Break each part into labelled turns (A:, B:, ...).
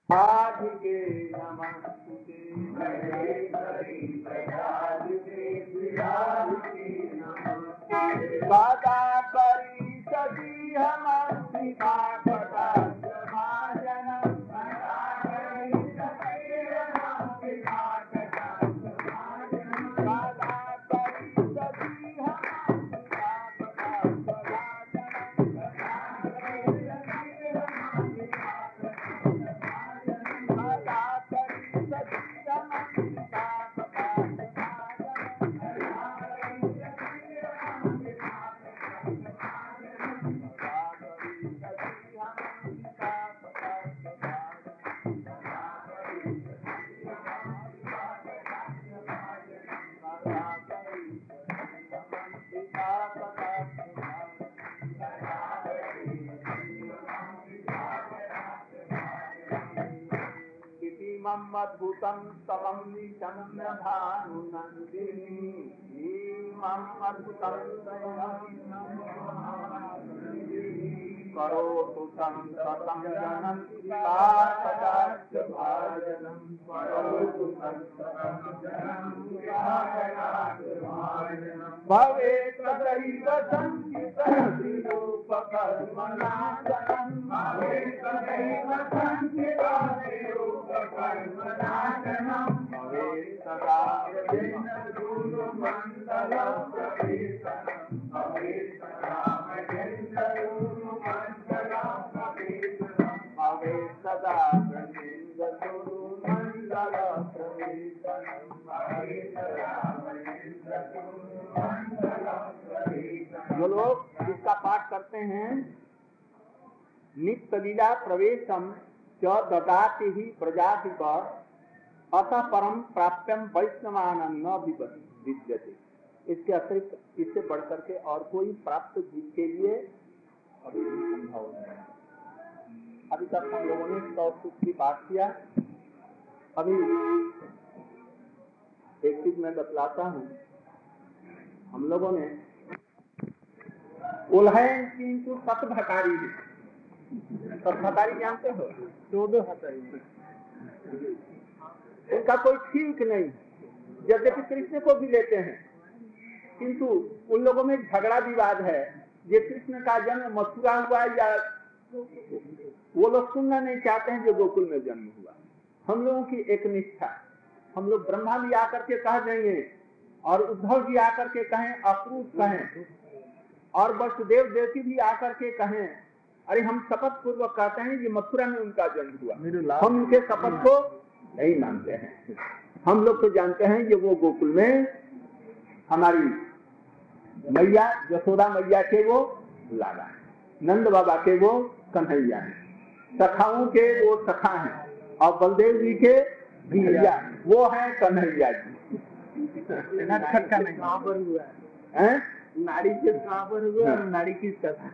A: राधिके नमस्ते सदा करी सदी हम सीता पदा समाजनम अद्भुतं तवं निशम्य भानुनन्दिनी अद्भुतं करोतु संततं जनन्तापदाच्च भाजनं करोतु संततं जनन्तापदाच्च भवेत् तदैव संचितः श्रीरूपकर्मनाशनं भवेत् तदैव संचितः श्रीरूपकर्मनाशनं भवेत् तदा ब्रजेन्द्रगुरुमण्डलप्रवेशनं भवेत् तदा भवेत् तदा ब्रजेन्द्रगुरुमण्डलप्रवेशनं भवेत् तदा जो लोग इसका पाठ करते हैं नित्य लीला प्रवेशम च ददाति ही प्रजाधिप अतः परम प्राप्यम वैष्णवानंद न विद्यते। इसके अतिरिक्त इससे बढ़कर के और कोई प्राप्त जीव के लिए अभी संभव नहीं। अभी तक हम लोगों ने 100 सुख की बात किया। अभी एक चीज मैं बतलाता हूँ। हम लोगों ने उल्हैन किंतु सतभकारी है। सतभकारी जानते हो? 14 हतारी उनका कोई ठीक नहीं। यद्यपि कृष्ण को भी लेते हैं किंतु उन लोगों में झगड़ा विवाद है। ये कृष्ण का जन्म मथुरा हुआ या वो लोग सुनना नहीं चाहते हैं जो गोकुल में जन्म हुआ। हम लोगों की एक निष्ठा, हम लोग ब्रह्मा भी आकर के कह देंगे और उद्धव जी आकर के कहें, अक्रूर कहें और वसुदेव देवकी भी आकर के कहें, अरे हम शपथ पूर्वक कहते हैं कि मथुरा में उनका जन्म हुआ। हम उनके शपथ को नहीं मानते हैं। हम लोग तो जानते हैं कि वो गोकुल में हमारी मैया यशोदा मैया के वो लाला है, नंद बाबा के वो कन्हैया है, सखाओं के वो सखा हैं और बलदेव जी के भैया वो है कन्हैया जी। नारी के कहाँ पर हुआ और नारी किस कथा।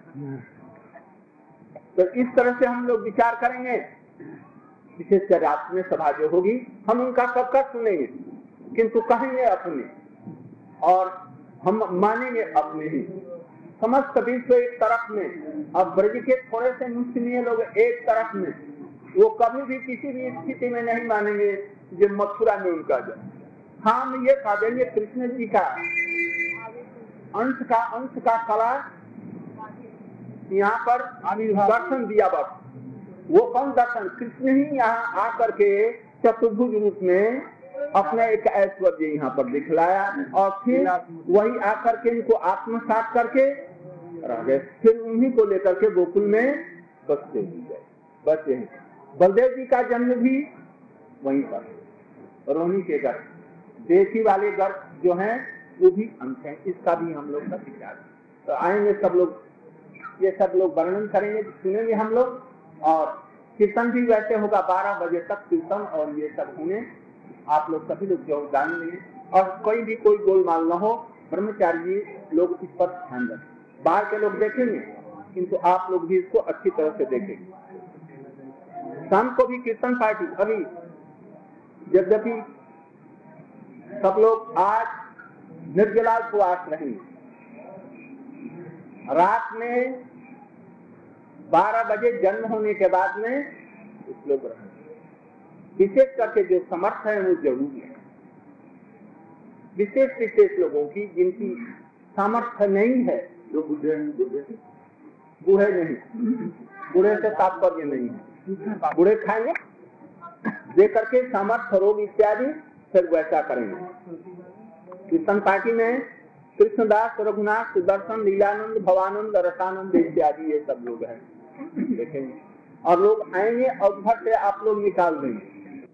A: तो इस तरह से हम लोग विचार करेंगे। विशेषकर रात में सभा जो होगी हम उनका सबका सुनेंगे किंतु कहेंगे अपने और हम मानेंगे अपने ही। समस्त विश्व एक तरफ में और ब्रज के थोड़े से मुस्लिम लोग एक तरफ में, वो कभी भी किसी भी स्थिति में नहीं मानेंगे जो मथुरा में उनका जन्म। हम ये कह देंगे कृष्ण जी का अंश का कला यहाँ पर दर्शन दिया। बस वो कौन दर्शन? कृष्ण ही यहाँ आकर के चतुर्भुज रूप में अपना एक ऐश्वर्य यहाँ पर दिखलाया और फिर वही आकर के इनको आत्मसात करके रह गए। फिर उन्हीं को लेकर के गोकुल में बसते हैं। बलदेव जी का जन्म भी वहीं पर, रोहिणी के गर्भ, देशी वाले गर्भ जो हैं वो भी अंश है। इसका भी हम लोग का विचार। तो आएंगे सब लोग, ये सब लोग वर्णन करेंगे, सुनेंगे हम लोग। और कीर्तन भी वैसे होगा 12 बजे तक कीर्तन और ये सब सुने। आप लोग सभी लोग योगदान लेंगे और कोई भी कोई गोलमाल न हो। ब्रह्मचारी लोग इस पर ध्यान रखें। बाहर के लोग देखेंगे किंतु आप लोग भी इसको अच्छी तरह से देखेंगे। शाम को भी कीर्तन पार्टी। अभी यद्यपि सब लोग आज निर्जला उपवास रहेंगे, रात में 12 बजे जन्म होने के बाद में श्लोक रहेंगे। विशेष करके जो समर्थ है वो जरूरी है। विशेष विशेष लोगों की जिनकी सामर्थ्य नहीं है, जो बूढ़े नहीं, बूढ़े से तात्पर्य नहीं है, बूढ़े खाएंगे दे करके सामर्थ्य रोग इत्यादि फिर वैसा करेंगे। कीर्तन पार्टी में कृष्णदास, रघुनाथ, सुदर्शन, लीलानंद, भवानंद, रसानंद इत्यादि ये सब लोग हैं, देखेंगे। और लोग आएंगे और घर से आप लोग निकाल देंगे।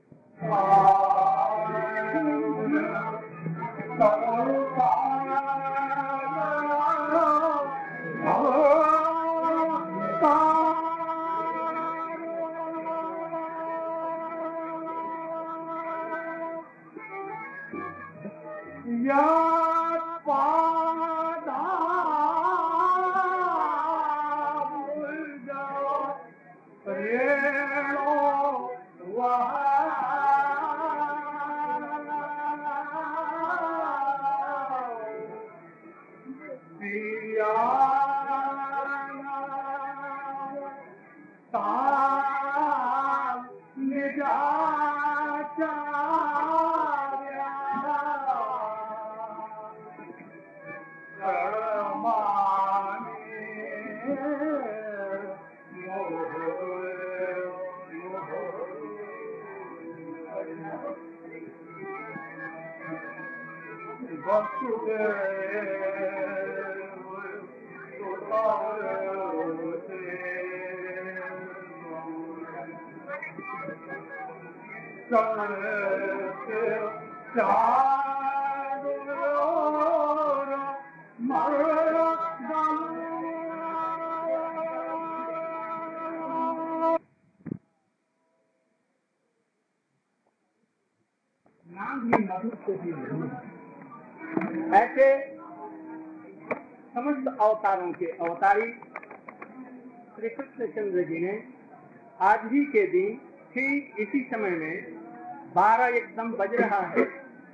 A: ऐसे समस्त अवतारों के अवतारी श्री कृष्णचंद्र जी ने आज ही के दिन ठीक इसी समय में 12 एकदम बज रहा है,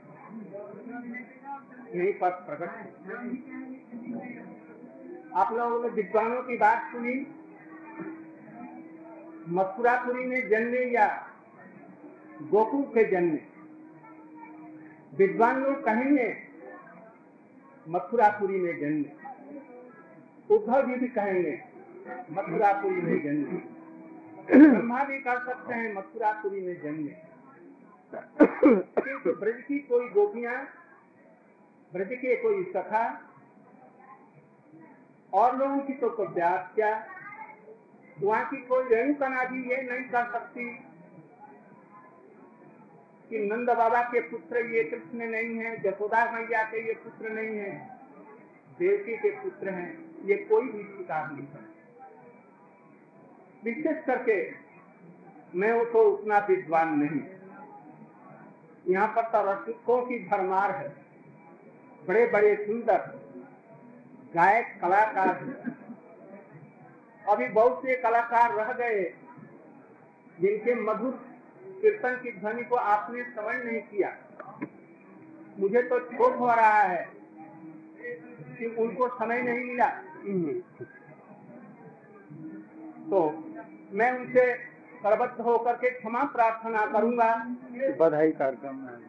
A: यहीं पर प्रकट। आप लोगों ने विद्वानों की बात सुनी, मथुरापुरी में जन्मे या गोकुल के जन्मे। विद्वान लोग कहेंगे मथुरापुरी में जन्मे, उद्धव जी भी कहेंगे मथुरापुरी में जन्मे, ब्रह्मा भी कर सकते हैं मथुरापुरी में जन्मे। ब्रज की कोई गोपियां, ब्रज के कोई सखा, और लोगों की तो कोई प्यास क्या, वहां की कोई रेणुका भी ये नहीं कर सकती कि नंद बाबा के पुत्र ये कृष्ण नहीं है, यशोदा मैया के ये पुत्र नहीं है, देवकी के पुत्र हैं, ये कोई भी स्वीकार नहीं करता। विशेष करके मैं वो तो उतना विद्वान नहीं, यहाँ पर तो रसिकों की भरमार है, बड़े बड़े सुंदर गायक कलाकार हैं। अभी बहुत से कलाकार रह गए जिनके मधुर कीर्तन की ध्वनि को आपने श्रवण नहीं किया। मुझे तो क्षोभ हो रहा है कि उनको समय नहीं मिला, तो मैं उनसे करबद्ध होकर के क्षमा प्रार्थना करूंगा।
B: बधाई कार्यक्रम है,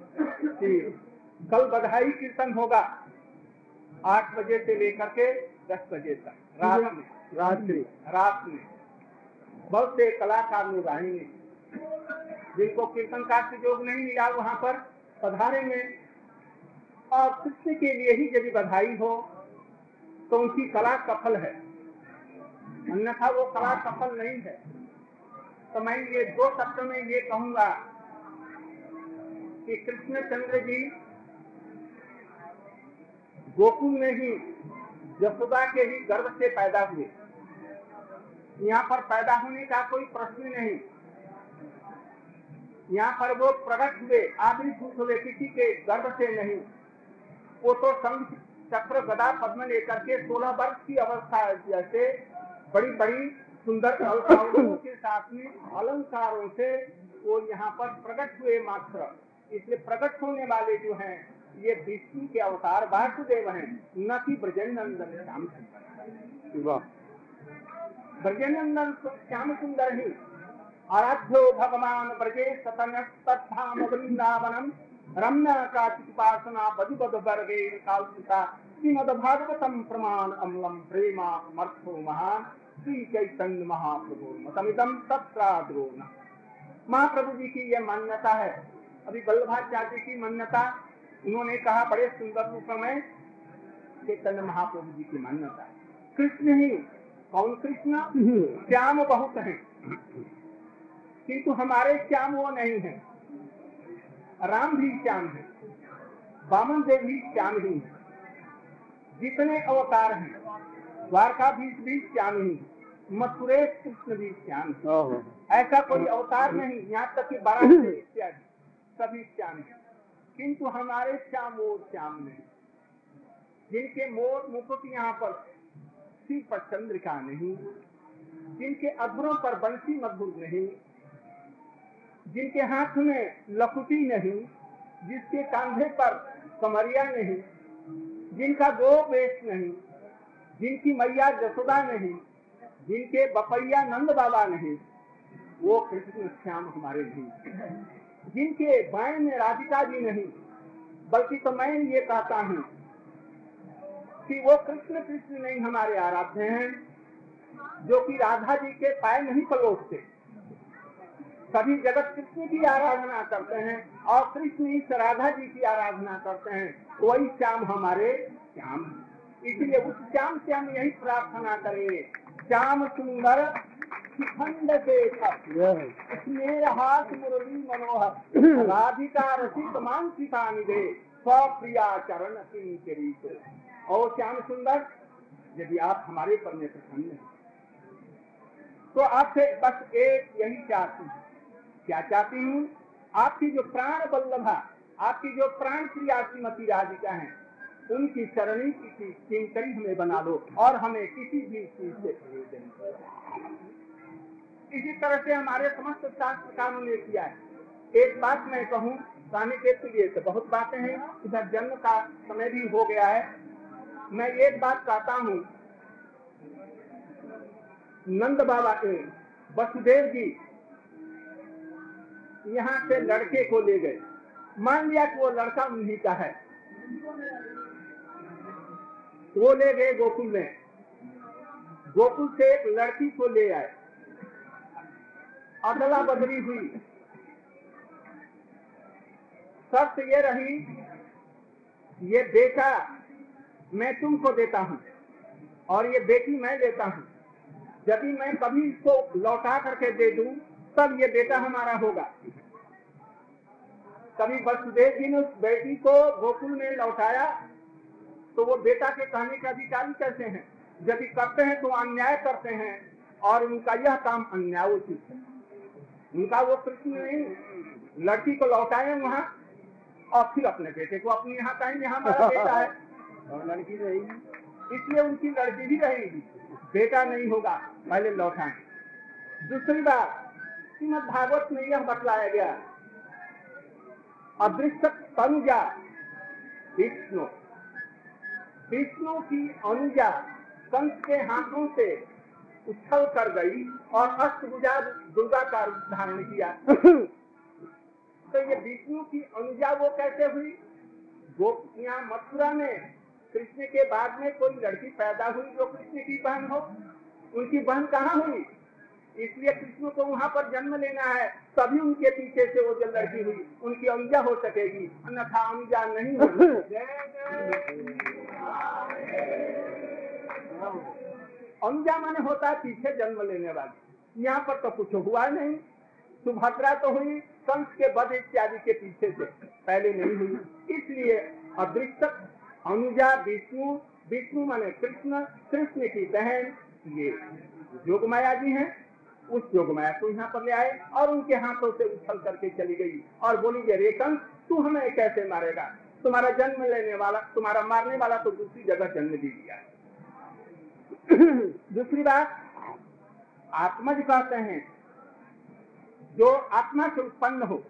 A: कल बधाई कीर्तन होगा 8 बजे से लेकर के 10 बजे तक रात में बहुत से कलाकार लोग आएंगे, जिनको कीर्तन का सुयोग नहीं मिला वहां पर पधारेंगे। और कृष्ण के लिए ही यदि बधाई हो तो उनकी कला सफल है, अन्यथा वो कला सफल नहीं है। तो मैं ये 2 शब्दों में ये कहूंगा कि कृष्णचंद्र जी गोकुल में ही यशोदा के ही गर्भ से पैदा हुए। यहाँ पर पैदा होने का कोई प्रश्न नहीं, यहाँ पर वो प्रकट हुए, आविर्भूत हुए, किसी के गर्भ से नहीं। वो तो संघ चक्र गदा पद्म लेकर के 16 वर्ष की अवस्था जैसे बड़ी बड़ी सुंदर अलंकारों के साथ में अलंकारों से वो यहाँ पर प्रकट हुए मात्र। इसलिए प्रकट होने वाले जो हैं ये विष्णु के अवतार वासुदेव हैं, न कि ब्रजनंदन श्याम सुंदर। ब्रजनंदन श्याम सुंदर ही आराध्यो भगवान ब्रजे सतन्यस्तद्धाम वृंदावनम रम्य काचिपासना बधुबद वर्गे कालुता श्रीमद भागवतम प्रमाण अम्लम प्रेमा मर्थो महान श्री चैतन्य महाप्रभु मतमिदम तत्राद्रोन। महाप्रभु जी की यह मान्यता है। अभी वल्लभाचार्य की मान्यता उन्होंने कहा बड़े सुंदर रूप में, चैतन्य महाप्रभु जी की मान्यता। कृष्ण ही, कौन कृष्ण? श्याम बहुत है, किंतु हमारे श्याम वो नहीं है। राम भी श्याम है, वामन देव भी श्याम ही है, जितने अवतार हैं द्वारकाधीश भी श्याम ही, मथुरेश कृष्ण भी श्याम है। ऐसा कोई अवतार नहीं, यहाँ तक कि बारह इत्यादि सभी श्याम है, किंतु हमारे श्याम वो श्याम नहीं, जिनके मोर मुकुट यहाँ पर सिर पर चंद्रिका नहीं, जिनके अधरों पर बंसी मधुर नहीं, जिनके हाथ में लकुटी नहीं, जिसके कंधे पर कमरिया नहीं, जिनका गो वेश नहीं, जिनकी मैया जसोदा नहीं, जिनके बपैया नंद बाबा नहीं, वो कृष्ण श्याम हमारे नहीं। जिनके बाएं में राधिका जी नहीं, बल्कि तो मैं ये कहता हूँ कि वो कृष्ण कृष्ण नहीं हमारे आराध्य हैं, जो कि राधा जी के पाए नहीं पलोसते। सभी जगत कृष्ण की आराधना करते हैं और कृष्ण इस राधा जी की आराधना करते हैं, वही श्याम हमारे श्याम। इसलिए उस श्याम से हम यही प्रार्थना करें, श्याम सुंदर शिखंड से स्नेहास मुरली मनोहर राधिका रसिक मानसिका निधे स्वप्रिया चरण किंकरी। और श्याम सुंदर, यदि आप हमारे पर में प्रसन्न हैं तो आपसे बस एक यही चाहती हूँ। क्या चाहती हूँ? आपकी जो प्राण वल्लभा, आपकी जो प्राण प्रिया श्रीमती राधिका हैं, उनकी चरणी की किंकरी हमें बना लो और हमें किसी भी चीज से प्रयोजन नहीं। इसी तरह से हमारे समस्त शास्त्र कानों ने किया है। एक बात मैं कहूँ, कहने के लिए तो बहुत बातें हैं, इधर जन्म का समय भी हो गया है। मैं एक बात कहता हूँ, नंद बाबा के वसुदेव जी यहाँ से लड़के को ले गए। मान लिया कि वो लड़का उन्हीं का है, वो ले गए गोकुल में। गोकुल से एक लड़की को ले आए, अदला बदली हुई। शर्त ये रही, ये बेटा मैं तुमको देता हूँ और ये बेटी मैं देता हूँ। यदि मैं कभी इसको लौटा करके दे दूं तब ये बेटा हमारा होगा। कभी वसुदेव जी ने उस बेटी को गोकुल में लौटाया तो वो बेटा के कहने का अधिकारी कैसे हैं? यदि करते हैं तो अन्याय करते हैं और उनका यह काम अन्यायोचित है। उनका वो कृष्ण नहीं, लड़की को लौटाए वहाँ और फिर अपने बेटे को अपने यहाँ कहेंगे हमारा बेटा है, और लड़की रहेगी, इसलिए उनकी लड़की भी रहेगी, बेटा नहीं होगा, पहले लौटाएं। दूसरी बात, श्रीमद् भागवत में यह बतलाया गया, अदृश्य अनुजा विष्णु, विष्णु की अनुजा कंस के हाथों से उछल कर गई और अष्टभुजा दुर्गा का रूप धारण किया। तो ये विष्णु की अनुजा वो कैसे हुई? वो यहाँ मथुरा में कृष्ण के बाद में कोई लड़की पैदा हुई जो कृष्ण की बहन हो? उनकी बहन कहाँ हुई? इसलिए कृष्ण को वहाँ पर जन्म लेना है, तभी उनके पीछे से वो जो लड़की हुई उनकी अनुजा हो सकेगी, अन्यथा अनुजा नहीं होगी। अनुजा माने होता है पीछे जन्म लेने वाली। यहाँ पर तो कुछ हुआ नहीं। सुभद्रा तो हुई कंस के वध इत्यादि के पीछे से, पहले नहीं हुई। इसलिए अदृश्य अनुजा विष्णु, विष्णु माने कृष्ण, कृष्ण की बहन ये जोगमाया जी हैं। उस जोगमाया को यहाँ पर ले आए और उनके हाथों से उछल करके चली गई और बोली कि रे कंस, तू हमें कैसे मारेगा? तुम्हारा जन्म लेने वाला, तुम्हारा मारने वाला तो दूसरी जगह जन्म दी दिया। दूसरी बात, आत्मज कहते हैं जो आत्मा से उत्पन्न हो,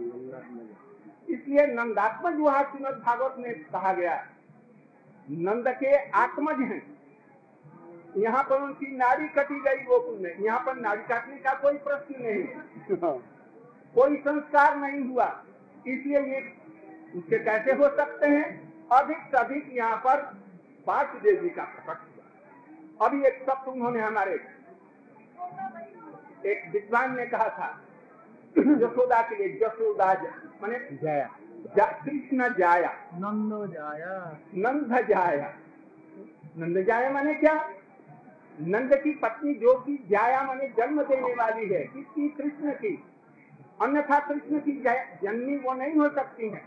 A: इसलिए नंदात्मज वहां श्रीमद् भागवत में कहा गया, नंद के आत्मज हैं। यहाँ पर उनकी नाड़ी कटी गई गोकुल में, यहाँ पर नाड़ी काटने का कोई प्रश्न नहीं, कोई संस्कार नहीं हुआ, इसलिए ये उसके कैसे हो सकते हैं। अधिक से अधिक यहाँ पर वासुदेव जी का प्रकट हुआ। अभी एक शब्द उन्होंने हमारे एक विद्वान ने कहा था यशोदा के लिए, यशोदा माने
B: जाया,
A: कृष्ण जाया,
B: नंद जाया,
A: नंद जाया। नंद जाया माने क्या? नंद की पत्नी जो कि जाया माने जन्म देने वाली है, किसकी? कृष्ण की। अन्यथा कृष्ण की जन्मी वो नहीं हो सकती है।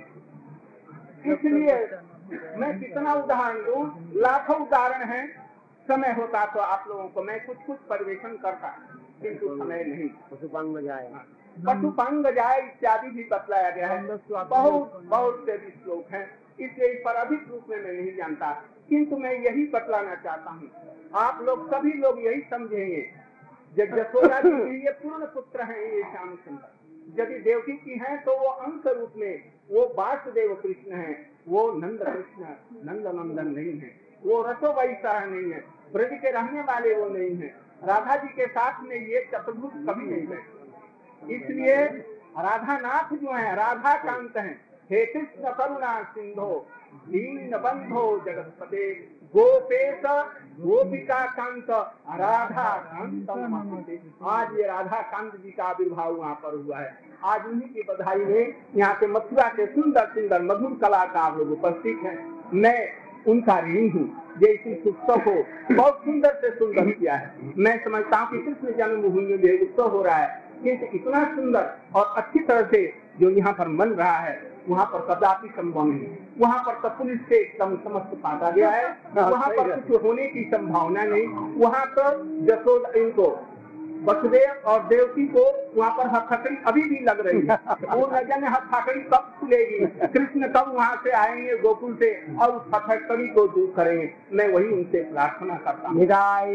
A: इसलिए मैं कितना उदाहरण दूं, लाखों उदाहरण हैं। समय होता तो आप लोगों को मैं कुछ कुछ परिवेशन करता, किंतु समय नहीं।
B: पशुपांग जाया,
A: पशुपांग जाए इत्यादि भी बतलाया गया है। बहुत बहुत से भी श्लोक हैं, इसलिए इस पर अधिक रूप में मैं नहीं जानता, किंतु मैं यही बतलाना चाहता हूँ। आप लोग सभी लोग यही समझेंगे जब यशोदा जी के ये पूर्ण पुत्र हैं ये श्याम सुंदर। यदि देवकी की हैं तो वो अंश रूप में वो वासुदेव कृष्ण हैं, वो नंद कृष्ण नंद नंदन नहीं है, वो रसो वैसा नहीं है, ब्रज के रहने वाले वो नहीं है। राधा जी के साथ में ये चतुर्भुज कभी नहीं है। इसलिए राधा नाथ जो है राधा कांत हैं। हे कृष्ण करुणा सिंधो दीन बंधो जगतपते गोपेश गोपिका कांत राधा कांत। आज ये राधा कांत जी का आविर्भाव वहाँ पर हुआ है। आज उन्हीं की बधाई में यहाँ से मथुरा के सुंदर सुंदर मधुर कलाकार लोग उपस्थित हैं। मैं उनका ऋणी हूँ, ये इस उत्सव को बहुत सुंदर से सुंदर किया है। मैं समझता हूँ कि कृष्ण जन्मभूमि में उत्सव हो रहा है, किंतु इतना सुंदर और अच्छी तरह से जो यहाँ पर मन रहा है वहाँ पर कदापि संभव नहीं। वहाँ पर तो पुलिस से एकदम समस्त काटा गया है, वहाँ पर कुछ होने की संभावना नहीं। वहाँ तो यशोदा इनको वसुदेव और देवकी को वहाँ पर हथकड़ी अभी भी लग रही है। वो न जाने हथकड़ी कब खुलेगी, कृष्ण कब वहाँ से आएंगे गोकुल से और उस हथकड़ी को दूर करेंगे। मैं वही उनसे प्रार्थना करता हूँ।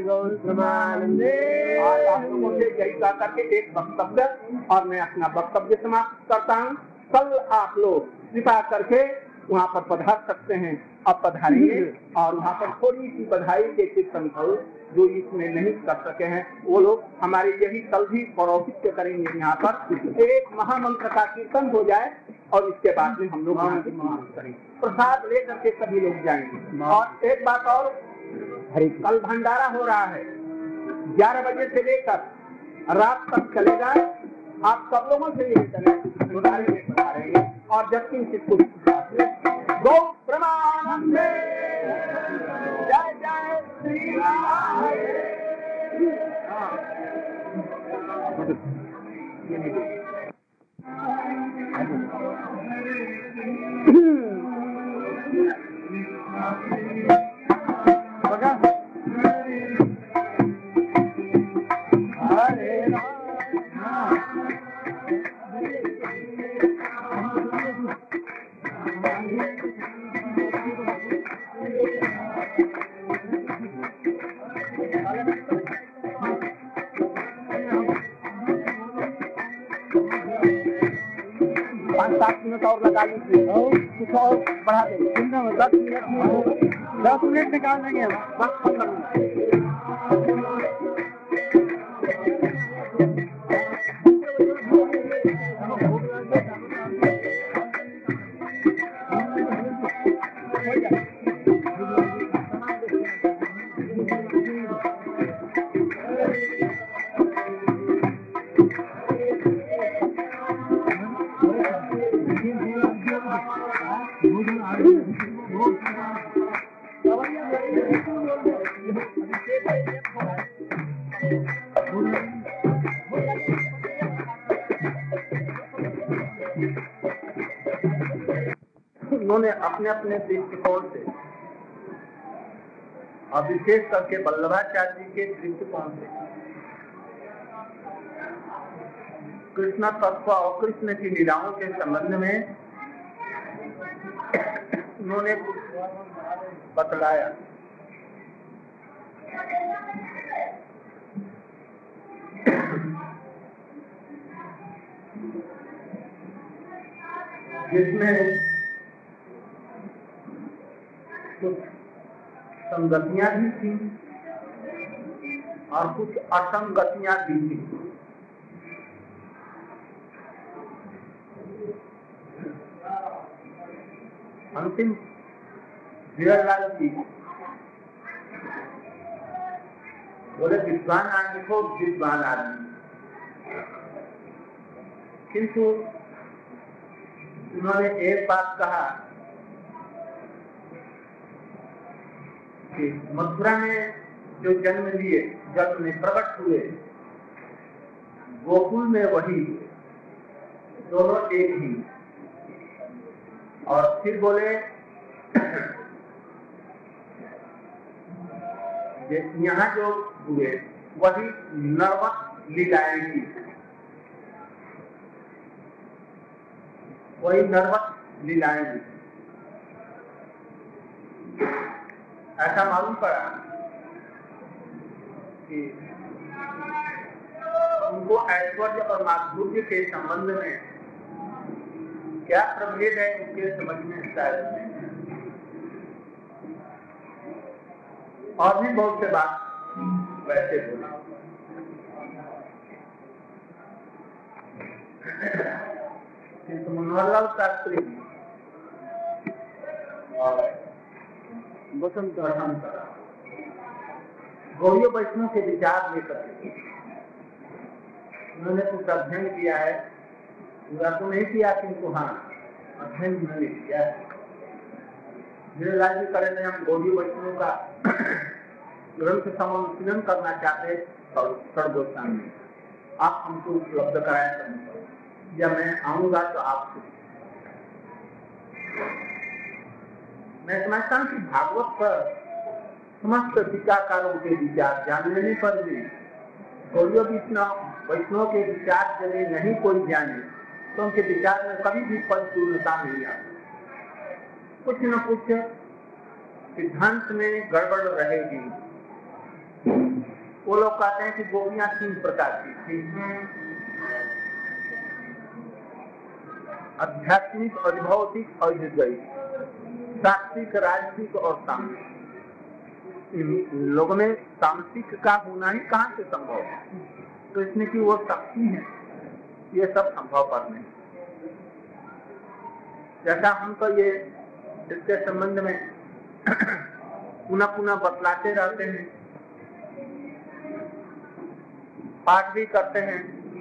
A: आज आप लोगों से यही कह करके एक वक्तव्य और मैं अपना वक्तव्य समाप्त करता हूँ। कल आप लोग कृपा करके वहाँ पर पधार सकते हैं, अब पधारेंगे और वहाँ पर थोड़ी सी बधाई के कीर्तन करो। जो इसमें नहीं कर सके हैं वो लोग हमारे यही कल भी पौरोहित्य करेंगे। यहाँ पर एक महामंत्र का कीर्तन हो जाए और इसके बाद में हम लोग करेंगे, प्रसाद लेकर के सभी लोग जाएंगे। और एक बात और, कल भंडारा हो रहा है 11 बजे से लेकर रात तक चलेगा। आप सब लोगों से निवेदन है भंडारे में पधारेंगे और जब गौ प्रमानंदे जय जय श्री राम। और लगा लीजिए और कुछ और बढ़ा देंगे। 10 मिनट निकाल देंगे हम। उन्होंने अपने अपने दृष्टिकोण से और विशेष करके वल्लभाचार्य जी के दृष्टिकोण से कृष्ण तत्व और कृष्ण की लीलाओं के संबंध में उन्होंने बतलाया। जिसमें कुछ संगतियां भी थी और कुछ असंगतियां दिखी। अंतिम हीरालाल जी बोले विद्वान आदमी को विद्वान आदमी, किंतु उन्होंने एक बात कहा कि मथुरा में जो जन्म लिए, जन्म में प्रकट हुए, गोकुल में वही, दोनों एक ही। और फिर बोले यहाँ जो हुए वही नर्वस लीलाएं की, वही नर्वस लीलाएं की। ऐसा मालूम पड़ा कि उनको ऐश्वर्य और माधुर्य के संबंध में क्या प्रभेद है उनके समझ में शायद नहीं। और भी बहुत से बात वैसे बोले। किंतु मनोहरलाल शास्त्री और वसंत गौड़ीय वैष्णव के विचार लेकर उन्होंने कुछ अध्ययन किया है, पूरा तो नहीं किया किंतु हाँ अध्ययन उन्होंने किया है। हीरालाल जी करें हम गौड़ीय वैष्णव का ग्रंथ समालोचन करना चाहते सर्वोत्तम, आप हमको उपलब्ध कराएं, या मैं आऊंगा तो आपसे। मैं समझता हूँ कि भागवत पर समस्त टीकाकारों के विचार जान लेने पर भी गौड़ीय वैष्णव के विचार यदि नहीं कोई जाने तो उनके विचार में कभी भी परिपूर्णता नहीं आती। कुछ न कुछ सिद्धांत में गड़बड़ रहेगी। वो लोग कहते हैं कि गोपियां 3 प्रकार की थी, आध्यात्मिक, अनुभौतिक और विद्वैत, सात्विक, राजसिक और तामसिक। इन लोगों में तामसिक का होना ही कहाँ से संभव है? तो इसमें कि वो शक्ति है, ये सब संभव पर नहीं। जैसा हम तो ये इसके संबंध में पुनः पुनः बतलाते रहते हैं, पाठ भी करते हैं।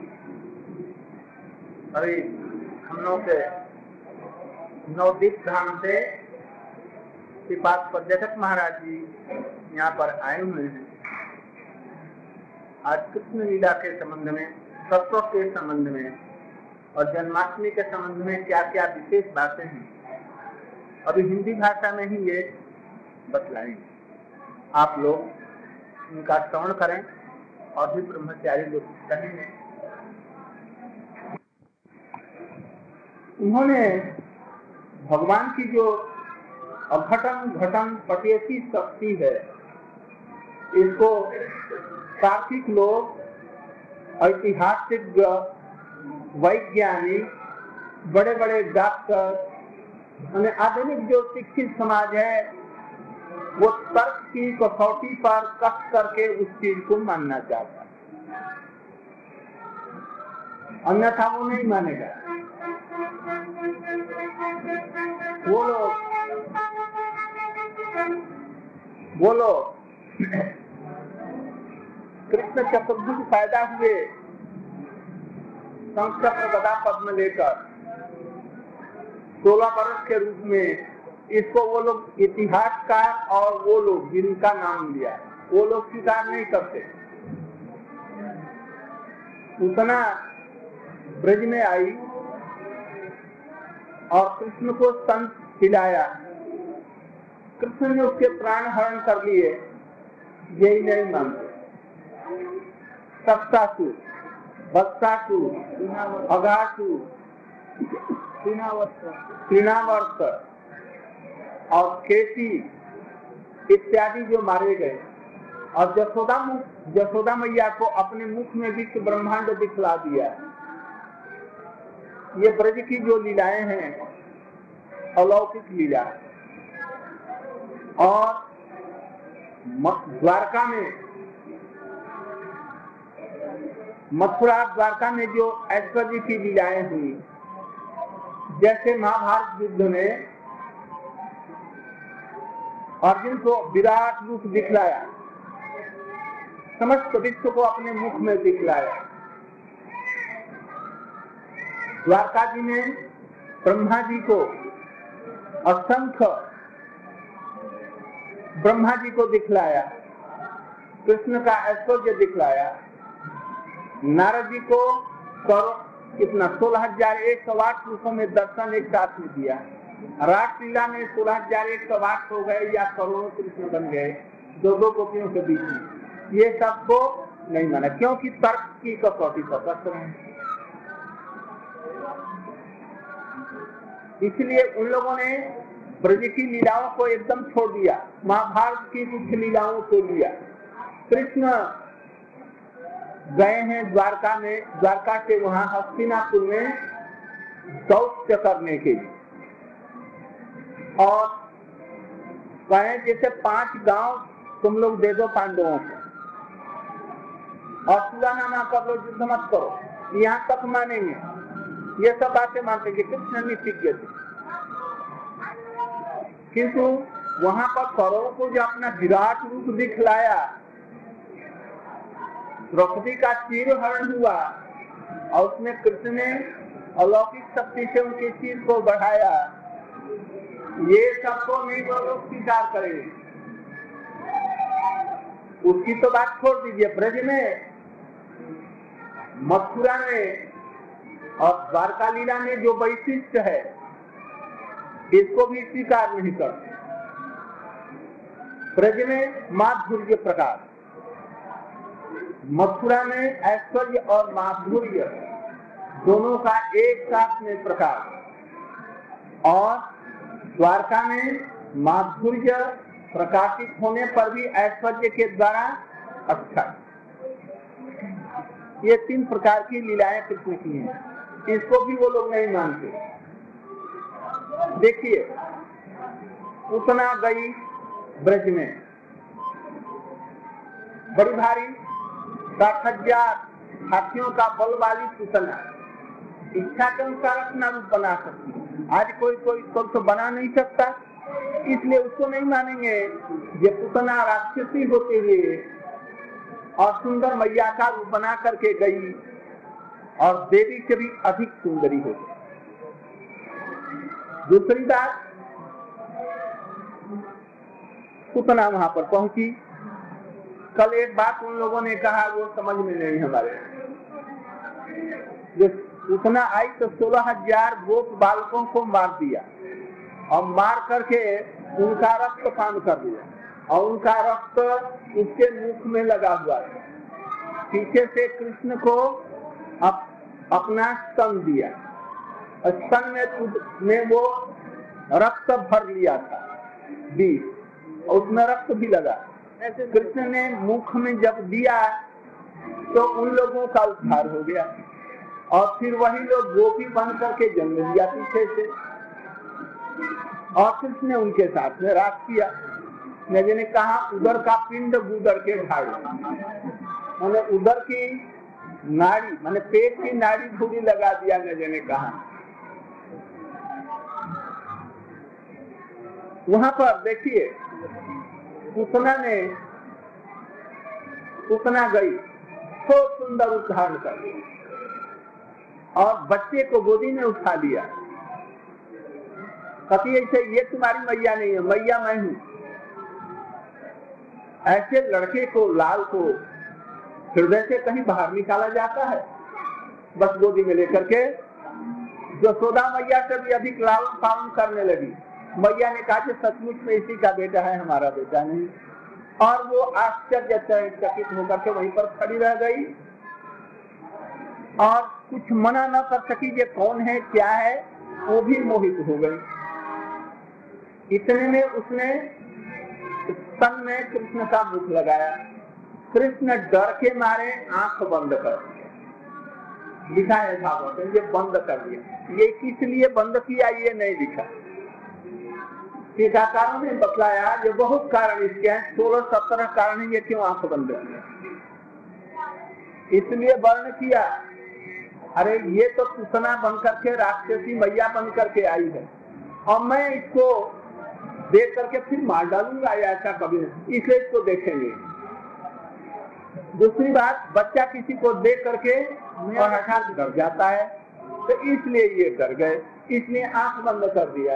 A: अभी हम लोग के नवदीप धाम से श्रीपाद पर्यटक महाराज जी यहाँ पर आए हुए हैं। आज कृष्ण लीला के संबंध में, तत्व के संबंध में और जन्माष्टमी के संबंध में क्या क्या विशेष बातें हैं, अभी हिंदी भाषा में ही ये बतलाएंगे। आप लोग इनका श्रवण करें और भी ब्रह्मचारी लोग कहेंगे। उन्होंने भगवान की जो अघटन घटन पटेसी शक्ति है, इसको तार्किक लोग, ऐतिहासिक वैज्ञानिक, बड़े बड़े डॉक्टर, आधुनिक जो शिक्षित समाज है वो तर्क की कसौटी पर कस करके उस चीज को मानना चाहता है, अन्यथा वो नहीं मानेगा। वो लोग कृष्ण चतुर्भुज पैदा हुए संस्कृत गदा पद्म लेकर 16 वर्ष के रूप में, इसको वो लोग इतिहासकार और वो लोग जिनका नाम लिया वो लोग स्वीकार नहीं करते। उतना ब्रज में आई और कृष्ण को संत खिलाया, कृष्ण ने उसके प्राण हरण कर लिए, यही नहीं मानते। सप्तासुर, बत्सासुर, अघासुर, तृणावर्त और केसी इत्यादि जो मारे गए, और यशोदा मैया को अपने मुख में विश्व ब्रह्मांड दिखला दिया। ये ब्रज की जो लीलाएं हैं अलौकिक लीला, और द्वारका में मथुरा द्वारका में जो ऐश्वर्य की लीलाएं हुई, जैसे महाभारत युद्ध में अर्जुन को विराट रूप दिखलाया, समस्त विश्व को अपने मुख में दिखलाया। द्वारका जी में ब्रह्मा जी को असंख्य ब्रह्मा जी को दिखलाया, कृष्ण का ऐश्वर्य दिखलाया। नारद जी को कितना 16,108 रूपों में दर्शन एक साथ में दिया। रासलीला में 16,108 हो गए या करोड़ों कृष्ण बन गए दो गोपियों के बीच में। ये सबको नहीं माना, क्योंकि तर्क की कसौटी पर कसर है। इसलिए उन लोगों ने ब्रज की लीलाओं को एकदम छोड़ दिया, महाभारत की मुख्य लीलाओं को लिया। कृष्ण गए हैं द्वारका में, द्वारका से वहां हस्तिनापुर में दौत्य करने के लिए, और कहे जैसे 5 गांव तुम लोग दे दो पांडवों को और सुरानामा कर लो, युद्ध मत करो, यहाँ तक मानेंगे। ये सब बातें मानते कि कृष्ण निश्चिज्ञ थे, किंतु वहां पर कौरवों को जो अपना विराट रूप दिखलाया, द्रौपदी का चीर हरण हुआ और उसमें कृष्ण ने अलौकिक शक्ति से उनके चीर को बढ़ाया, ये सबको नहीं वो लोग स्वीकार करेंगे। उसकी तो बात छोड़ दीजिए, ब्रज में, मथुरा में और द्वारका लीला में जो वैशिष्ट है, इसको भी स्वीकार नहीं करते। ब्रज में माधुर्य प्रकाश, मथुरा में ऐश्वर्य और माधुर्य दोनों का एक साथ में प्रकाश, और द्वारका में माधुर्य प्रकाशित होने पर भी ऐश्वर्य के द्वारा अच्छा। ये 3 प्रकार की लीलाएं कृष्ण की हैं, इसको भी वो लोग नहीं मानते। देखिए, उतना गई ब्रज में बड़ी भारी 60,000 हाथियों का बल वाली पूतना इच्छा के अनुसार अपना रूप बना सकती है। आज कोई तो बना नहीं सकता, इसलिए उसको नहीं मानेंगे। ये पूतना राक्षसी होते हुए और सुंदर मैया का रूप बना करके गई और देवी से भी अधिक सुंदरी हो गई। दूसरी बात, पूतना वहां पर पहुंची। कल एक बात उन लोगों ने कहा, वो समझ में नहीं हमारे। पूतना आई तो 16,000 गोप बालकों को मार दिया और मार करके उनका रक्त पान कर दिया और उनका रक्त उसके मुख में लगा हुआ था। पीछे से कृष्ण को अपना स्तन दिया, स्तन में वो रक्त भर लिया था बीज, और उसमें रक्त भी लगा। कृष्ण ने मुख में जब दिया तो उन लोगों का उद्धार हो गया, और फिर वही लोग गोपी बन करके जन्म लिया पीछे से, और कृष्ण ने उनके साथ में रास किया। नजर ने कहा, उदर का पिंड गुदर के भाई, मैंने उदर की नाड़ी मैंने पेट की नाड़ी धूली लगा दिया। नजर ने कहा, वहां पर देखिए, पूतना गई, खूब सुंदर उद्धारण कर दिया और बच्चे को गोदी में उठा लिया। कहती ऐसे, ये तुम्हारी मैया नहीं है, मैया मैं हूं। ऐसे लड़के को, लाल को हृदय से कहीं बाहर निकाला जाता है? बस गोदी में लेकर के यशोदा मैया से भी अधिक लालन पालन करने लगी। मैया ने कहा कि सचमुच में इसी का बेटा है, हमारा बेटा नहीं। और वो आश्चर्यचकित होकर के वहीं पर खड़ी रह गई और कुछ मना न कर सकी ये कौन है क्या है, वो भी मोहित हो गई। इतने में उसने स्तन में कृष्ण का मुख लगाया। कृष्ण डर के मारे आंख बंद कर दिया। लिखा है भागवत में, ये बंद कर दिया। ये किस लिए बंद किया ये नहीं लिखा। टीकाकारों ने बतलाया ये बहुत कारण इसके हैं, 16-17 कारण ये क्यों आंख बंद किया। इसलिए वर्ण किया, अरे ये तो पूतना बन करके राक्षसी मैया बन करके आई है और मैं इसको देख करके फिर मार डालूंगा, ऐसा कभी नहीं, इसलिए इसको देखेंगे। दूसरी बात, बच्चा किसी को देख करके और हठात डर जाता है, तो इसलिए ये डर गए, इसलिए आंख बंद कर दिया।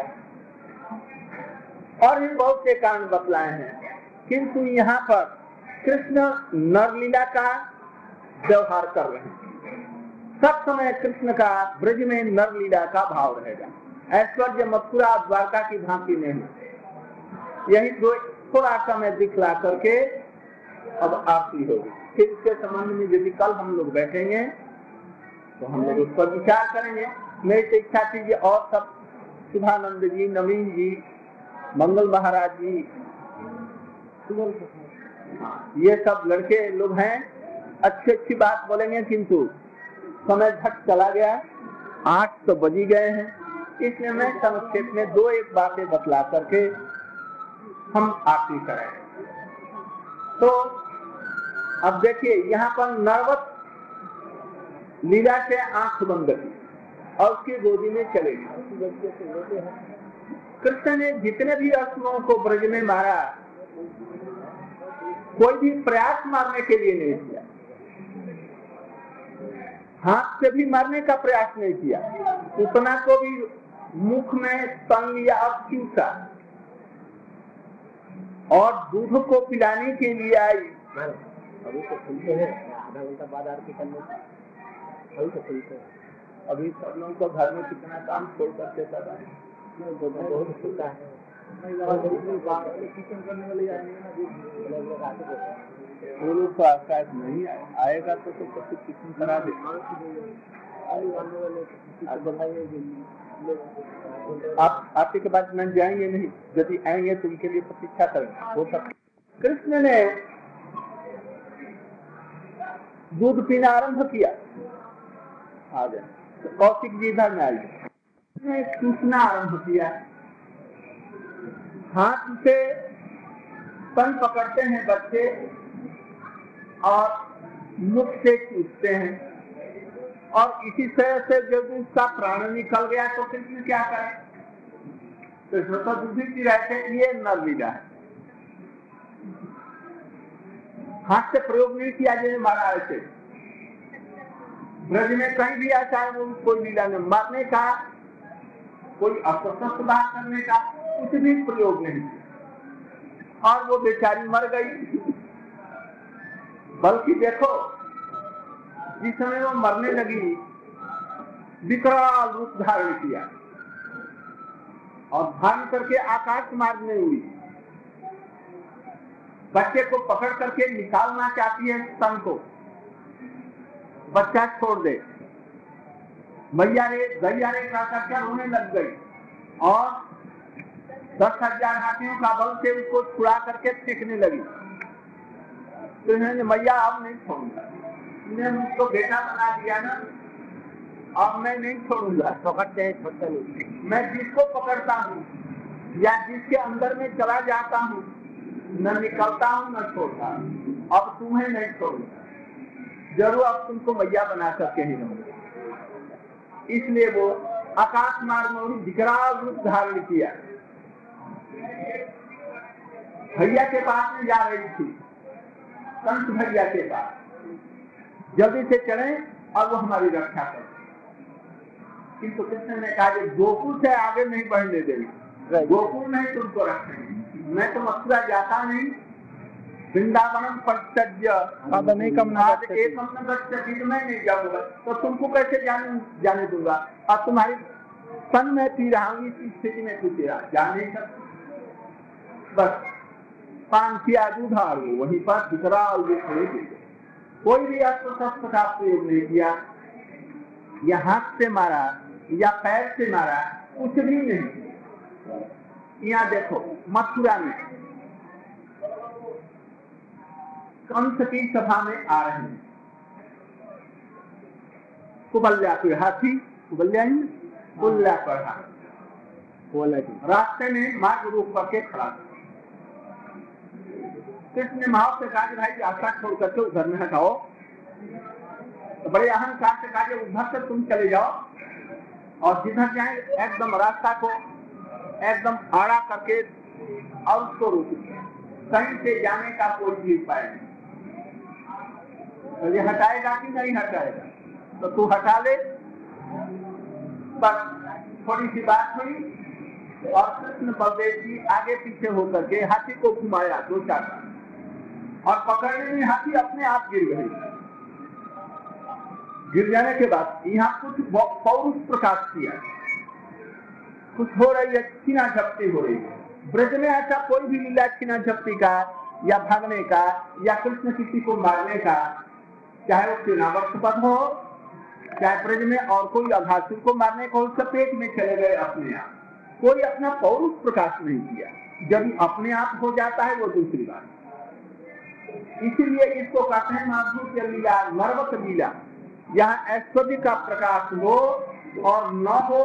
A: और भी बहुत से कारण बतलाए हैं, किंतु यहाँ पर कृष्ण नरलीला का व्यवहार कर रहे हैं। सब समय कृष्ण का ब्रज में नरलीला का भाव रहेगा, ऐश्वर्य मथुरा द्वारका की भांति नहीं। यही थोड़ा समय दिखला करके अब आरती होगी। फिर इसके संबंध में यदि कल हम लोग बैठेंगे तो हम लोग उस पर विचार करेंगे। मेरी तो इच्छा थी कि और सब शुभानंद जी, नवीन जी, मंगल महाराज जी, ये सब लड़के लोग हैं, अच्छी अच्छी बात बोलेंगे, किंतु समय झट चला गया, 8 तो बजी गए हैं, इसलिए मैं संक्षेप में 2-1 बातें बतला करके हम आरती करें। तो अब देखिए, यहाँ पर नरवत लीला से आंख बंद की और उसकी गोदी में चले गए। कृष्ण ने जितने भी असुरों को ब्रज में मारा, कोई भी प्रयास मारने के लिए नहीं किया, हाथ से भी मारने का प्रयास नहीं किया, उतना को भी मुख में तन लिया और चूसा और दूध को पिलाने के लिए आई।
B: अभी तो खुलते हैं, आधा घंटा बाद आरती करने, अभी तो खुलते हैं।
A: अभी सब लोगों को घर में कितना काम छोड़ करके कर रहे हैं,
B: बहुत खुलता है। किचन करने वाले
A: वो लोग तो आसपास नहीं आएगा तो कुछ किचन करा दे। आप आते के बाद मैं जाएंगे नहीं, यदि आएंगे तो उनके लिए प्रतीक्षा करेंगे। हो सकता कृष्ण ने दूध पीना आरंभ किया, आ गए तो कौशिक जी इधर में आइए, चूसना आरंभ किया, हाथ से स्तन पकड़ते हैं बच्चे और मुख से चूसते हैं, और इसी तरह से जब उसका प्राण निकल गया तो कृष्ण क्या करें? कृष्ण तो दूध पी रहे थे, ये नरलीला है। हाथ से प्रयोग नहीं किया जैसे मारा ऐसे, ब्रज में कहीं भी ऐसा है, वो कोई लीला नहीं, मारने का, कोई अस्वस्थ बात करने का कुछ भी प्रयोग नहीं, और वो बेचारी मर गई। बल्कि देखो, जिस समय वो मरने लगी, विकराल रूप धारण किया और धारण करके आकाश मार्ग में हुई, बच्चे को पकड़ करके निकालना चाहती है स्तन को, बच्चा छोड़ दे, मैया रे गैया रे करके रोने लग गई और 10,000 हाथियों का बल से उसको छुड़ा करके फेंकने लगी। तो इन्होंने मैया अब नहीं छोड़ूंगा, तुमने मुझको बेटा बना दिया ना, अब मैं नहीं छोड़ूंगा।
B: पकड़ते हैं, छोड़ते नहीं।
A: मैं जिसको पकड़ता हूँ या जिसके अंदर में चला जाता हूँ, न निकलता हूँ न छोड़ता हूँ, अब तुम्हें नहीं छोड़ूंगा, जरूर अब तुमको मैया बना करके ही रहूंगा। इसलिए वो आकाश मार्ग में विकराल रूप धारण किया, भैया के पास में जा रही थी, संत भैया के पास, जल्दी से चले और वो हमारी रक्षा करें। किंतु कृष्ण ने कहा कि गोकुल से आगे नहीं बढ़ने देना, गोकुल नहीं तुमको रखेंगे, मैं तो मथुरा जाता नहीं, वृंदावनम परित्यज्य मैं नहीं जाऊंगा, तो तुमको कैसे जाने दूंगा, और तुम्हारी स्तन में पी रहा हूँ, इस स्थिति में तू पी रहा, जा नहीं सकता। बस पान किया दूधा, वहीं पर विकराल रूप ले गए, कोई भी अस्त्र शस्त्र का प्रयोग नहीं किया, या हाथ से मारा या पैर से मारा, कुछ भी नहीं। यहाँ देखो मथुरा में कंस की सभा में आ रहे हैं, कुबल्या पर हाथी, कुबल्या ही कुल्ला पर हाथी, रास्ते में मार्ग रोक करके खड़ा। कृष्ण ने महाव से कहा कि भाई रास्ता छोड़ करके उधर में हटाओ, तो बड़े अहंकार से कहा उधर से तुम चले जाओ और जिधर जाए एकदम रास्ता को एकदम आड़ा करके और उसको रोक दिया, कहीं से जाने का कोई भी उपाय नहीं। तो ये हटाएगा कि नहीं हटाएगा? तो तू हटा ले। बस थोड़ी सी बात हुई और कृष्ण बलदेव जी आगे पीछे होकर के हाथी को घुमाया 2-4 बार और पकड़ने में हाथी अपने आप गिर गई। गिर जाने के बाद यहाँ कुछ पौरुष प्रकाश किया, कुछ हो रही है, छीना झपटी हो रही है। ब्रज में ऐसा कोई भी लीला छीना झपटी का या भागने का या कृष्ण किसी को मारने का, चाहे वो सेनावर्षपद हो, चाहे ब्रज में और कोई अघासुर को मारने को उसके पेट में चले गए अपने आप, कोई अपना पौरुष प्रकाश नहीं किया। जब अपने आप हो जाता है वो दूसरी बात। इसीलिए इसको कहते हैं माधुर्य लीला, नर्वत लीला। यहाँ ऐश्वर्य का प्रकाश हो और न हो,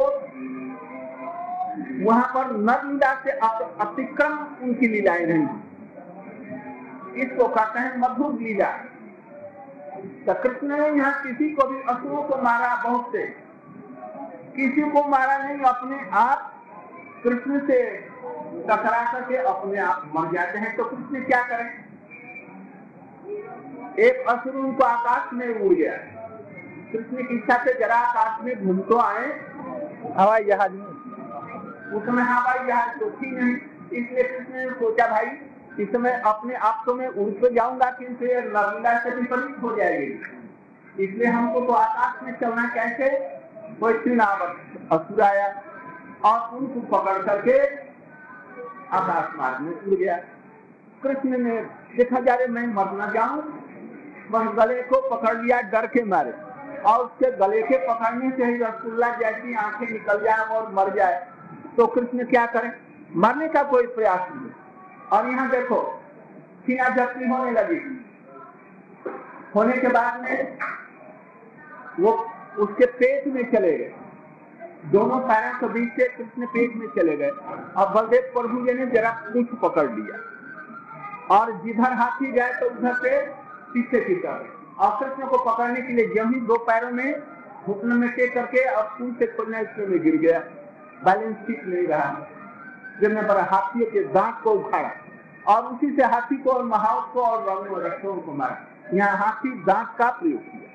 A: वहां पर नर लीला से अतिक्रम उनकी लीलाएं नहीं, इसको कहते हैं मधुर लीला। तो कृष्ण ने यहाँ किसी को भी असुरों को मारा, बहुत से, किसी को मारा नहीं, अपने आप कृष्ण से टकरा करके अपने आप मर जाते हैं। तो कृष्ण क्या करें? एक असुर उनको आकाश में उड़ गया, कृष्ण की इच्छा से जरा आकाश में घूम तो आए हवाई जहाज में, उस समय हवाई जहाज तो थी नहीं, इसलिए कृष्ण ने सोचा भाई इस समय अपने आप तो मैं उड़ तो जाऊंगा किंतु ये नर्मदा से विपरीत हो जाएगी, इसलिए हमको तो आकाश में चलना कैसे? कोई चुनाव असुर आया और उनको पकड़ करके आकाश मार्ग में उड़ गया। कृष्ण ने देखा जा रहे मैं मर न जाऊं, वह गले को पकड़ लिया डर के मारे, और उसके गले के पकड़ने से ही रसगुल्ला जैसी आंखें निकल जाए और मर जाए। तो कृष्ण क्या करें? मरने का कोई प्रयास नहीं। और यहाँ देखो छीना झपटी होने लगी, होने के बाद में वो उसके पेट में चले गए, दोनों पैरों के बीच से कृष्ण पेट में चले गए और बलदेव प्रभु जी ने जरा कुछ पकड़ लिया और जिधर हाथी जाए तो उधर से पीछे की तरफ, और कृष्ण को पकड़ने के लिए जब ही 2 पैरों में घुटने में टेक करके और फूल से खोलना इसमें में गिर गया, बैलेंस ठीक नहीं रहा। जब मैं बड़ा हाथियों के दांत को उखाड़ा और उसी से हाथी को और महावत को और रंगों रक्षों को मारा। यहाँ हाथी दांत का प्रयोग किया,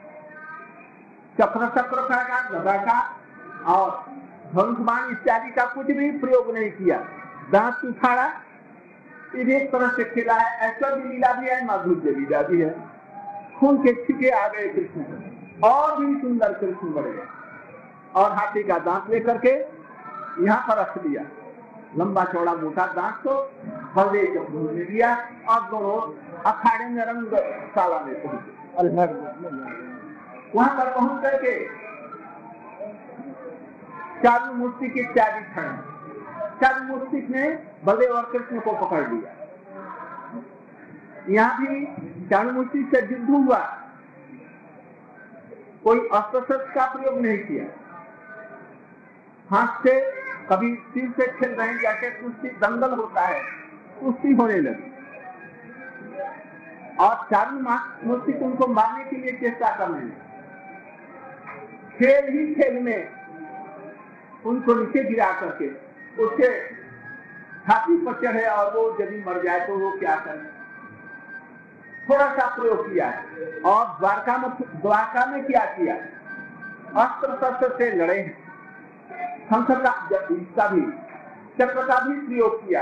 A: चक्र का, गदा का और धनुष्मान इत्यादि का कुछ भी प्रयोग नहीं किया, दांत उखाड़ा। एक तरह से खेला है, ऐश्वर्य लीला भी है, माधुर्य लीला भी है। खून के छिके आ गए कृष्ण, और भी सुंदर कृष्ण बढ़ गए और हाथी का दांत लेकर के यहाँ पर रख दिया, लंबा चौड़ा मोटा दांत को बलदेव प्रभु ने दिया और दोनों अखाड़े में रंगशाला में पहुंचे। वहां पर पहुंच करके चारु मूर्ति की त्यागी खड़े, चारु मूर्ति ने बलदेव और कृष्ण को पकड़ लिया। यहाँ भी चारु मूर्ति से युद्ध हुआ, कोई अस्त्र शस्त्र का प्रयोग नहीं किया, हाथ से कभी सिर से खेल रहे हैं, जैसे कुश्ती दंगल होता है, कुश्ती होने लगी और चारु मूर्ति को उनको मारने के लिए चेष्टा करने लगे। खेल ही खेल में उनको नीचे गिरा करके उसके छाती पर चढ़े और वो यदि मर जाए तो वो क्या करे, थोड़ा सा प्रयोग किया। और द्वारका में क्या किया, अस्त्र शस्त्र से लड़े, शंख का इसका भी चक्र का भी प्रयोग किया,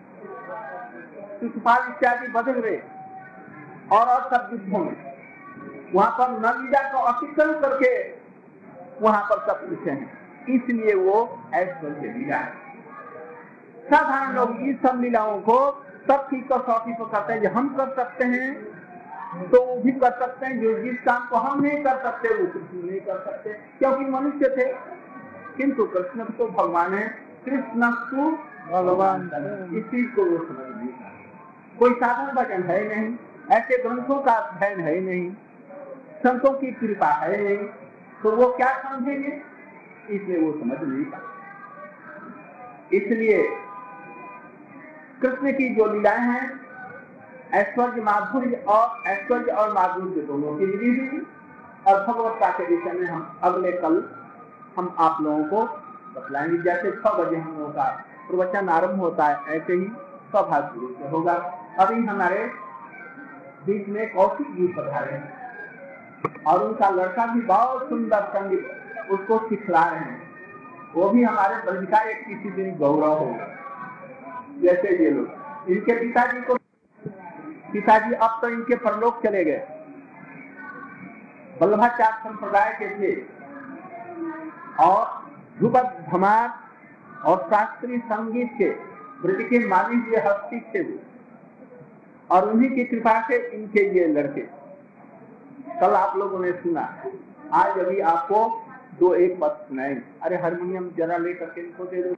A: शिशुपाल इत्यादि बदल रहे और सब युद्धों में वहां पर नलीला को अतिक्रमण करके वहां पर सब कुछ है, इसलिए वो ऐश्वर्य लीला है। साधारण लोग इस सब लीलाओं को सब की कसौटी पर करते हैं, जो हम कर सकते हैं तो वो भी कर सकते हैं, जो जिस काम को हम नहीं कर सकते वो कृष्ण नहीं कर सकते, क्योंकि मनुष्य थे, किंतु कृष्ण तो भगवान है, कृष्ण तो भगवान, इसी को वो समझ नहीं। कोई साधन भजन है नहीं, ऐसे ग्रंथों का अध्ययन है नहीं, संतों की कृपा है नहीं, तो वो क्या समझेंगे, इसलिए वो समझ नहीं पाते। इसलिए कृष्ण की जो लीलाएं हैं ऐश्वर्य माधुर्य और ऐश्वर्य और माधुर्य दोनों की मिली हुई, और भगवत्ता के विषय में हम अगले कल हम आप लोगों को बतलाएंगे। जैसे 6 बजे हम लोगों का प्रवचन आरंभ होता है ऐसे ही स्वाभाविक से होगा। अभी हमारे बीच में कौशिक जी पधारे हैं और उनका लड़का भी बहुत सुंदर संगीत उसको सिखला रहे हैं। वो भी हमारे ब्रज का एक किसी दिन गौरव होगा। जैसे ये लोग इनके पिताजी अब तो इनके परलोक चले गए, वल्लभाचार्य संप्रदाय के थे और ध्रुपद धमार और शास्त्रीय संगीत के ब्रज के मानी हुए हस्ती थे वो, और उन्हीं की कृपा से इनके ये लड़के कल आप लोगों ने सुना। आज अभी आपको 2-1 पद सुनाएंगे। अरे हारमोनियम जरा लेकर के इनको दे दो।